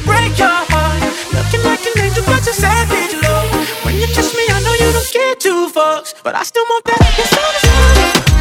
break your heart. Looking like an angel, but you're savage, love. When you touch me, I know you don't get two fucks, but I still want that. It's all the